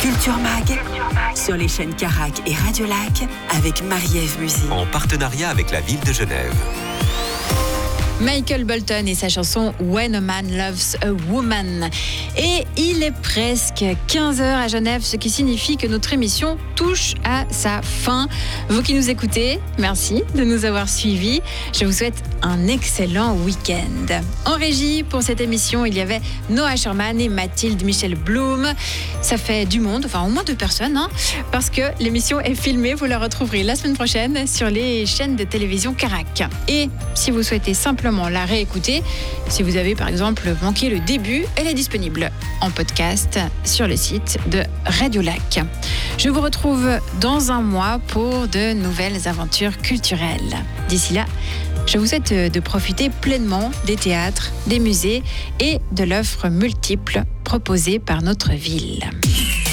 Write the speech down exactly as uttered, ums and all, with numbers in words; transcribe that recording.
Culture Mag, sur les chaînes Carac et Radio Lac, avec Marie-Ève Musy. En partenariat avec la ville de Genève. Michael Bolton et sa chanson When a Man Loves a Woman. Et il est presque quinze heures à Genève, ce qui signifie que notre émission touche à sa fin. Vous qui nous écoutez, merci de nous avoir suivis. Je vous souhaite un excellent week-end. En régie pour cette émission, il y avait Noah Sherman et Mathilde Michel Blum. Ça fait du monde, enfin au moins deux personnes, hein, parce que l'émission est filmée. Vous la retrouverez la semaine prochaine sur les chaînes de télévision Carac. Et si vous souhaitez simplement la réécouter, si vous avez par exemple manqué le début, elle est disponible en podcast sur le site de Radio Lac. Je vous retrouve dans un mois pour de nouvelles aventures culturelles. D'ici là, je vous souhaite de profiter pleinement des théâtres, des musées et de l'offre multiple proposée par notre ville.